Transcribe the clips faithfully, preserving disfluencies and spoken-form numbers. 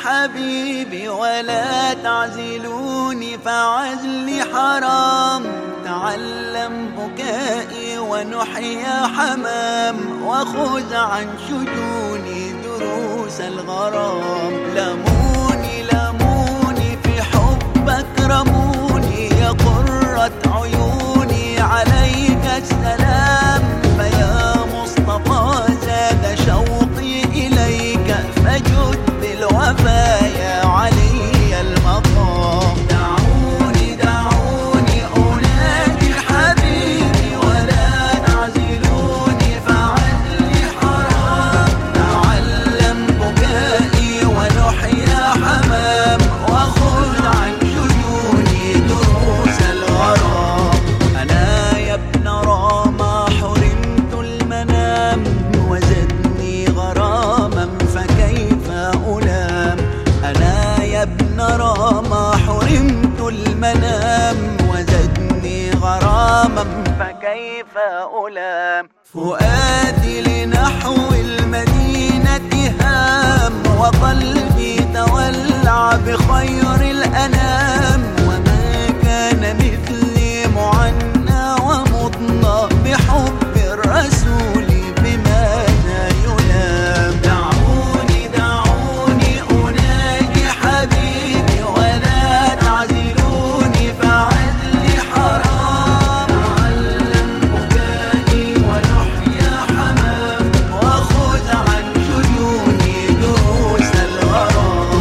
حبيبي ولا تعزلوني فعزلي حرام. تعلم بكائي ونحيا حمام وخذ عن شجوني دروس الغرام. لموني لموني في حبك رموني يا قرة عيوني عليك السلام. فيا مصطفى زاد شوقي إليك فجد بالوفايا علي المقام. دعوني دعوني أنادي حبيبي ولا تعزلوني فعزلي حرام. تعلم بكائي ونحيا حمام وخذ عن شجوني دروس الغرام. أنا يا ابن راما حرمت المنام وزدني غراما فكيف ألام. أنا يا ابن راما حرمت المنام وزدني غراما فكيف ألام. فؤادي لنحو المدينة هام وقلبي تولع بخير الأنام. وما كان مثلي معنى ومضنى بحب الرسول بماذا يلام. دعوني دعوني أناجي حبيبي ولا تعزلوني فعزلي حرام. تعلم بكائي ونحيا حمام وخذ عن شجوني دروس الغرام.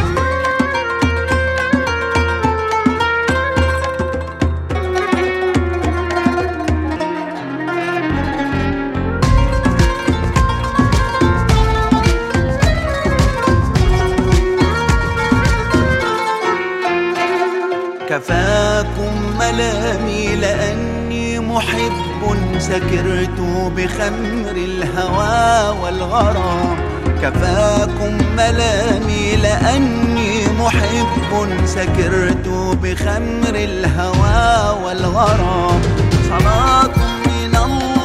كفاكم ملامي لأني محب سكرت بخمر الهوى والغرام. كفاكم ملامي لأني محب سكرت بخمر الهوى والغرام. صلاة من الله